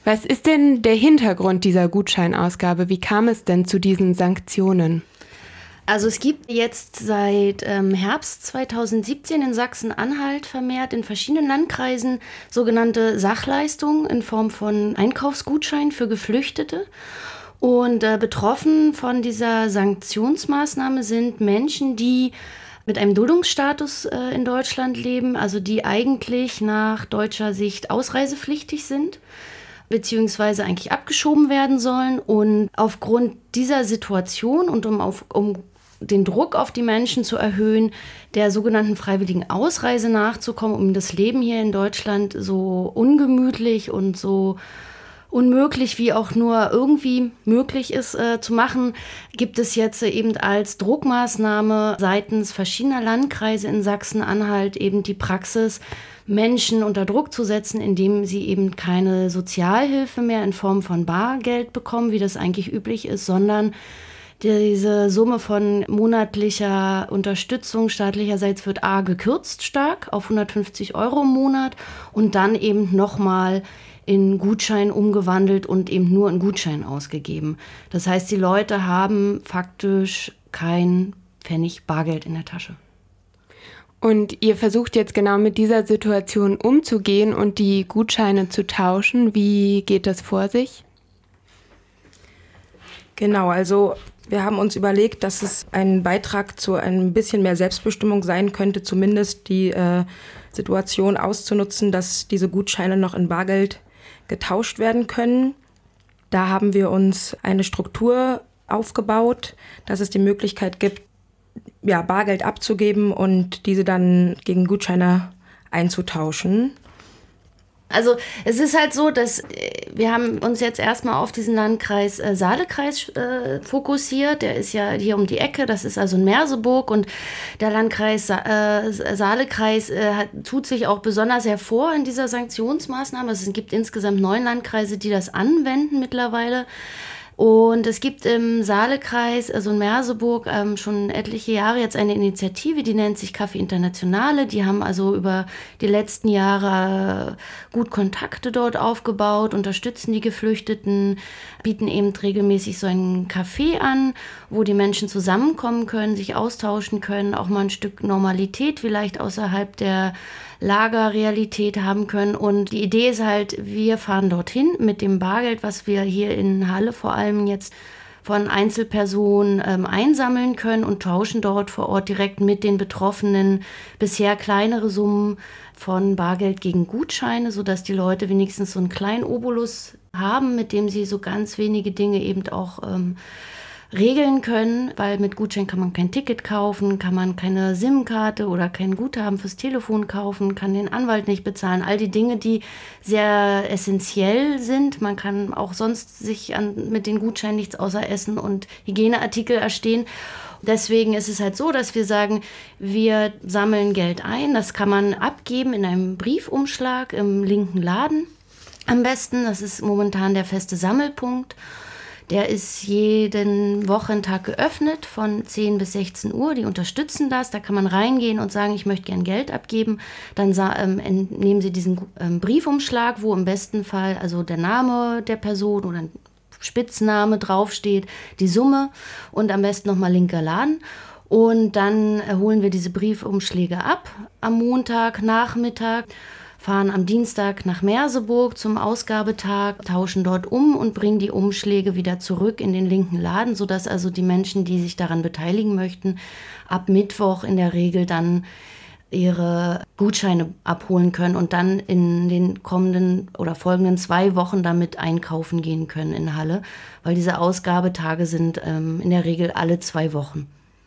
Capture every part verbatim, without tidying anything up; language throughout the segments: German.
Was ist denn der Hintergrund dieser Gutscheinausgabe? Wie kam es denn zu diesen Sanktionen? Also es gibt jetzt seit ähm, Herbst zweitausendsiebzehn in Sachsen-Anhalt vermehrt in verschiedenen Landkreisen sogenannte Sachleistungen in Form von Einkaufsgutscheinen für Geflüchtete. Und äh, betroffen von dieser Sanktionsmaßnahme sind Menschen, die mit einem Duldungsstatus äh, in Deutschland leben, also die eigentlich nach deutscher Sicht ausreisepflichtig sind, beziehungsweise eigentlich abgeschoben werden sollen. Und aufgrund dieser Situation und um, auf, um den Druck auf die Menschen zu erhöhen, der sogenannten freiwilligen Ausreise nachzukommen, um das Leben hier in Deutschland so ungemütlich und so unmöglich wie auch nur irgendwie möglich ist äh, zu machen, gibt es jetzt äh, eben als Druckmaßnahme seitens verschiedener Landkreise in Sachsen-Anhalt eben die Praxis, Menschen unter Druck zu setzen, indem sie eben keine Sozialhilfe mehr in Form von Bargeld bekommen, wie das eigentlich üblich ist, sondern diese Summe von monatlicher Unterstützung staatlicherseits wird a gekürzt stark auf hundertfünfzig Euro im Monat und dann eben nochmal in Gutschein umgewandelt und eben nur in Gutschein ausgegeben. Das heißt, die Leute haben faktisch kein Pfennig Bargeld in der Tasche. Und ihr versucht jetzt genau mit dieser Situation umzugehen und die Gutscheine zu tauschen. Wie geht das vor sich? Genau, also wir haben uns überlegt, dass es ein Beitrag zu ein bisschen mehr Selbstbestimmung sein könnte, zumindest die äh, Situation auszunutzen, dass diese Gutscheine noch in Bargeld getauscht werden können. Da haben wir uns eine Struktur aufgebaut, dass es die Möglichkeit gibt, ja, Bargeld abzugeben und diese dann gegen Gutscheine einzutauschen. Also es ist halt so, dass wir haben uns jetzt erstmal auf diesen Landkreis äh, Saalekreis äh, fokussiert. Der ist ja hier um die Ecke, das ist also in Merseburg und der Landkreis Sa- äh, Saalekreis äh, hat, tut sich auch besonders hervor in dieser Sanktionsmaßnahme. Also es gibt insgesamt neun Landkreise, die das anwenden mittlerweile. Und es gibt im Saalekreis, also in Merseburg, ähm, schon etliche Jahre jetzt eine Initiative, die nennt sich Café Internationale. Die haben also über die letzten Jahre äh, gut Kontakte dort aufgebaut, unterstützen die Geflüchteten, bieten eben regelmäßig so ein Café an, wo die Menschen zusammenkommen können, sich austauschen können, auch mal ein Stück Normalität vielleicht außerhalb der Lagerrealität haben können. Und die Idee ist halt, wir fahren dorthin mit dem Bargeld, was wir hier in Halle vor allem jetzt von Einzelpersonen ähm, einsammeln können und tauschen dort vor Ort direkt mit den Betroffenen bisher kleinere Summen von Bargeld gegen Gutscheine, sodass die Leute wenigstens so einen kleinen Obolus haben, mit dem sie so ganz wenige Dinge eben auch ähm, regeln können, weil mit Gutschein kann man kein Ticket kaufen, kann man keine SIM-Karte oder kein Guthaben fürs Telefon kaufen, kann den Anwalt nicht bezahlen. All die Dinge, die sehr essentiell sind. Man kann auch sonst sich an, mit den Gutscheinen nichts außer Essen und Hygieneartikel erstehen. Deswegen ist es halt so, dass wir sagen, wir sammeln Geld ein. Das kann man abgeben in einem Briefumschlag im linken Laden am besten. Das ist momentan der feste Sammelpunkt. Der ist jeden Wochentag geöffnet von zehn bis sechzehn Uhr. Die unterstützen das. Da kann man reingehen und sagen, ich möchte gern Geld abgeben. Dann ähm, nehmen Sie diesen ähm, Briefumschlag, wo im besten Fall also der Name der Person oder ein Spitzname draufsteht, die Summe und am besten nochmal linker Laden. Und dann äh, holen wir diese Briefumschläge ab am Montagnachmittag, fahren am Dienstag nach Merseburg zum Ausgabetag, tauschen dort um und bringen die Umschläge wieder zurück in den linken Laden, sodass also die Menschen, die sich daran beteiligen möchten, ab Mittwoch in der Regel dann ihre Gutscheine abholen können und dann in den kommenden oder folgenden zwei Wochen damit einkaufen gehen können in Halle, weil diese Ausgabetage sind ähm, in der Regel alle zwei Wochen.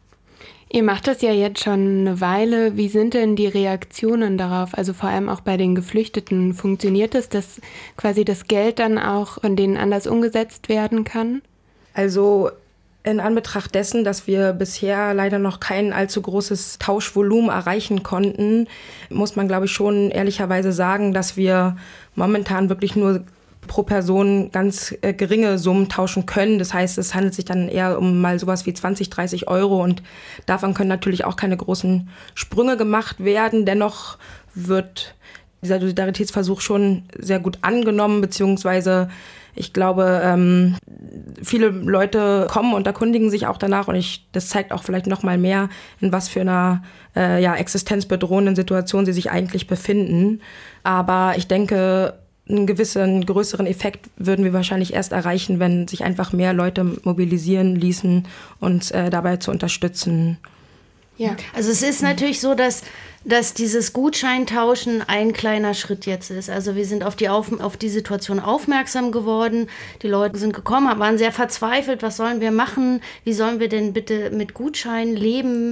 Ihr macht das ja jetzt schon eine Weile. Wie sind denn die Reaktionen darauf? Also vor allem auch bei den Geflüchteten. Funktioniert es, dass quasi das Geld dann auch von denen anders umgesetzt werden kann? Also in Anbetracht dessen, dass wir bisher leider noch kein allzu großes Tauschvolumen erreichen konnten, muss man, glaube ich, schon ehrlicherweise sagen, dass wir momentan wirklich nur pro Person ganz äh, geringe Summen tauschen können. Das heißt, es handelt sich dann eher um mal sowas wie zwanzig, dreißig Euro und davon können natürlich auch keine großen Sprünge gemacht werden. Dennoch wird dieser Solidaritätsversuch schon sehr gut angenommen, beziehungsweise ich glaube, ähm, viele Leute kommen und erkundigen sich auch danach und ich, das zeigt auch vielleicht noch mal mehr, in was für einer äh, ja, existenzbedrohenden Situation sie sich eigentlich befinden. Aber ich denke, einen gewissen größeren Effekt würden wir wahrscheinlich erst erreichen, wenn sich einfach mehr Leute mobilisieren ließen, uns äh, dabei zu unterstützen. Ja, also es ist natürlich so, dass, dass dieses Gutscheintauschen ein kleiner Schritt jetzt ist. Also wir sind auf die, auf, auf die Situation aufmerksam geworden. Die Leute sind gekommen, waren sehr verzweifelt. Was sollen wir machen? Wie sollen wir denn bitte mit Gutscheinen leben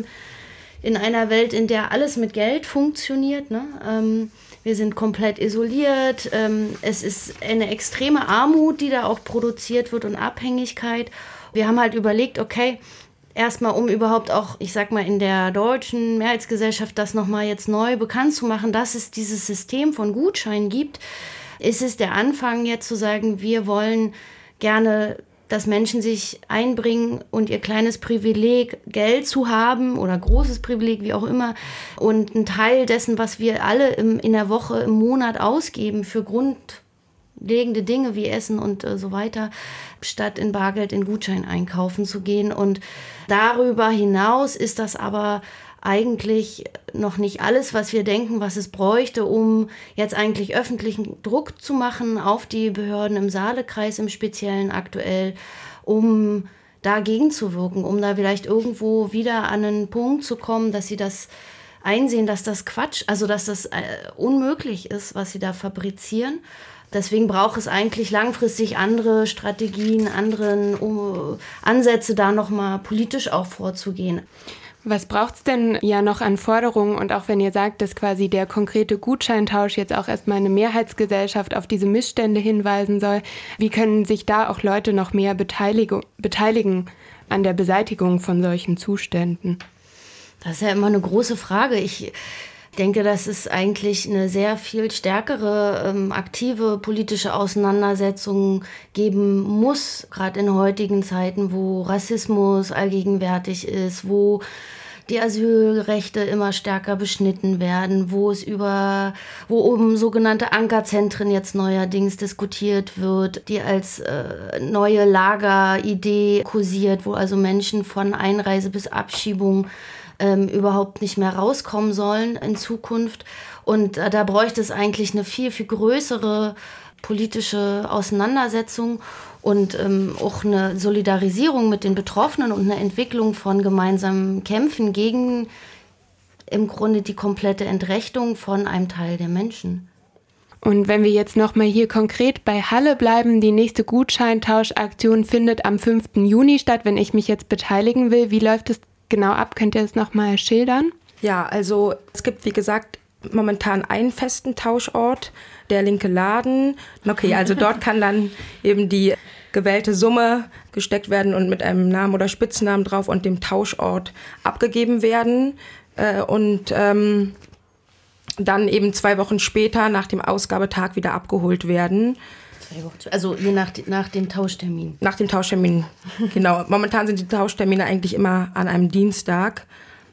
in einer Welt, in der alles mit Geld funktioniert, ne? Ähm, wir sind komplett isoliert. Ähm, es ist eine extreme Armut, die da auch produziert wird und Abhängigkeit. Wir haben halt überlegt, okay, erstmal, um überhaupt auch, ich sag mal, in der deutschen Mehrheitsgesellschaft das nochmal jetzt neu bekannt zu machen, dass es dieses System von Gutscheinen gibt, ist es der Anfang jetzt zu sagen, wir wollen gerne, dass Menschen sich einbringen und ihr kleines Privileg, Geld zu haben oder großes Privileg, wie auch immer, und einen Teil dessen, was wir alle im, in der Woche, im Monat ausgeben für grundlegende Dinge wie Essen und äh, so weiter, statt in Bargeld in Gutschein einkaufen zu gehen. Und darüber hinaus ist das aber eigentlich noch nicht alles, was wir denken, was es bräuchte, um jetzt eigentlich öffentlichen Druck zu machen auf die Behörden im Saalekreis im Speziellen aktuell, um dagegen zu wirken, um da vielleicht irgendwo wieder an einen Punkt zu kommen, dass sie das einsehen, dass das Quatsch, also dass das äh, unmöglich ist, was sie da fabrizieren. Deswegen braucht es eigentlich langfristig andere Strategien, andere um, Ansätze, da nochmal politisch auch vorzugehen. Was braucht es denn ja noch an Forderungen? Und auch wenn ihr sagt, dass quasi der konkrete Gutscheintausch jetzt auch erstmal eine Mehrheitsgesellschaft auf diese Missstände hinweisen soll, wie können sich da auch Leute noch mehr beteiligen, beteiligen an der Beseitigung von solchen Zuständen? Das ist ja immer eine große Frage. Ich denke, dass es eigentlich eine sehr viel stärkere, ähm, aktive politische Auseinandersetzung geben muss, gerade in heutigen Zeiten, wo Rassismus allgegenwärtig ist, wo die Asylrechte immer stärker beschnitten werden, wo es über, wo um sogenannte Ankerzentren jetzt neuerdings diskutiert wird, die als äh, neue Lageridee kursiert, wo also Menschen von Einreise bis Abschiebung ähm, überhaupt nicht mehr rauskommen sollen in Zukunft. Und äh, da bräuchte es eigentlich eine viel, viel größere politische Auseinandersetzung und ähm, auch eine Solidarisierung mit den Betroffenen und eine Entwicklung von gemeinsamen Kämpfen gegen im Grunde die komplette Entrechtung von einem Teil der Menschen. Und wenn wir jetzt nochmal hier konkret bei Halle bleiben, die nächste Gutscheintauschaktion findet am fünften Juni statt, wenn ich mich jetzt beteiligen will. Wie läuft es genau ab? Könnt ihr das nochmal schildern? Ja, also es gibt, wie gesagt, momentan einen festen Tauschort, der linke Laden. Okay, also dort kann dann eben die gewählte Summe gesteckt werden und mit einem Namen oder Spitznamen drauf und dem Tauschort abgegeben werden. Äh, und ähm, dann eben zwei Wochen später nach dem Ausgabetag wieder abgeholt werden. Zwei Wochen, also je nach, nach dem Tauschtermin. Nach dem Tauschtermin, genau. Momentan sind die Tauschtermine eigentlich immer an einem Dienstag.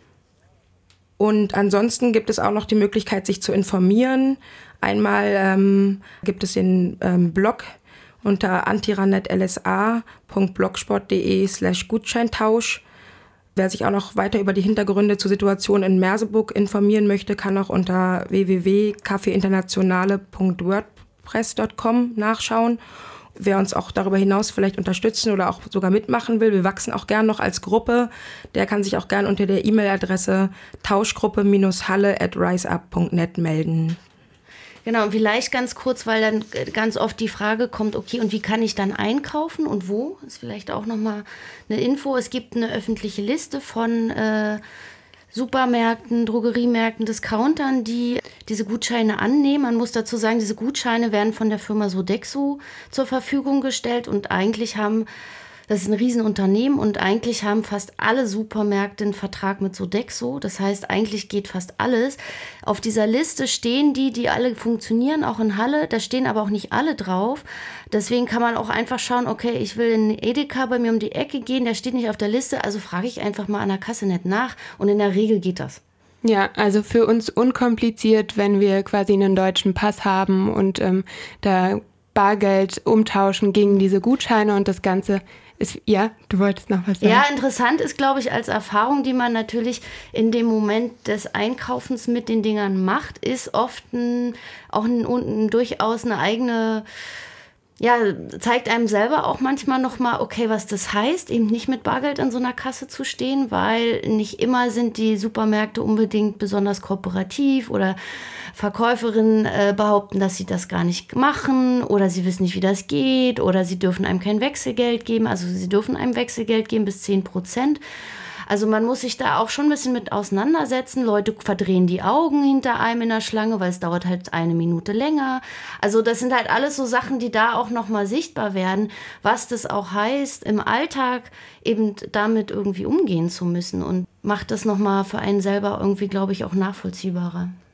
Und ansonsten gibt es auch noch die Möglichkeit, sich zu informieren. Einmal ähm, gibt es den ähm, Blog unter antiranetlsa punkt blogspot punkt de slash Gutscheintausch. Wer sich auch noch weiter über die Hintergründe zur Situation in Merseburg informieren möchte, kann auch unter w w w punkt kaffeeinternationale punkt wordpress punkt com nachschauen. Wer uns auch darüber hinaus vielleicht unterstützen oder auch sogar mitmachen will, wir wachsen auch gern noch als Gruppe, der kann sich auch gern unter der E-Mail-Adresse tauschgruppe halle at riseup punkt net melden. Genau, und vielleicht ganz kurz, weil dann ganz oft die Frage kommt, okay, und wie kann ich dann einkaufen und wo? Das ist vielleicht auch nochmal eine Info. Es gibt eine öffentliche Liste von äh, Supermärkten, Drogeriemärkten, Discountern, die diese Gutscheine annehmen. Man muss dazu sagen, diese Gutscheine werden von der Firma Sodexo zur Verfügung gestellt und eigentlich haben, das ist ein Riesenunternehmen und eigentlich haben fast alle Supermärkte einen Vertrag mit Sodexo. Das heißt, eigentlich geht fast alles. Auf dieser Liste stehen die, die alle funktionieren, auch in Halle. Da stehen aber auch nicht alle drauf. Deswegen kann man auch einfach schauen, okay, ich will in Edeka bei mir um die Ecke gehen, der steht nicht auf der Liste, also frage ich einfach mal an der Kasse nicht nach und in der Regel geht das. Ja, also für uns unkompliziert, wenn wir quasi einen deutschen Pass haben und ähm, da Bargeld umtauschen gegen diese Gutscheine und das Ganze ist, ja, du wolltest noch was sagen? Ja, interessant ist, glaube ich, als Erfahrung, die man natürlich in dem Moment des Einkaufens mit den Dingern macht, ist oft ein, auch ein, ein, durchaus eine eigene, ja, zeigt einem selber auch manchmal nochmal, okay, was das heißt, eben nicht mit Bargeld an so einer Kasse zu stehen, weil nicht immer sind die Supermärkte unbedingt besonders kooperativ oder Verkäuferinnen äh, behaupten, dass sie das gar nicht machen oder sie wissen nicht, wie das geht oder sie dürfen einem kein Wechselgeld geben. Also sie dürfen einem Wechselgeld geben bis zehn Prozent. Also man muss sich da auch schon ein bisschen mit auseinandersetzen. Leute verdrehen die Augen hinter einem in der Schlange, weil es dauert halt eine Minute länger. Also das sind halt alles so Sachen, die da auch nochmal sichtbar werden, was das auch heißt, im Alltag eben damit irgendwie umgehen zu müssen und macht das nochmal für einen selber irgendwie, glaube ich, auch nachvollziehbarer.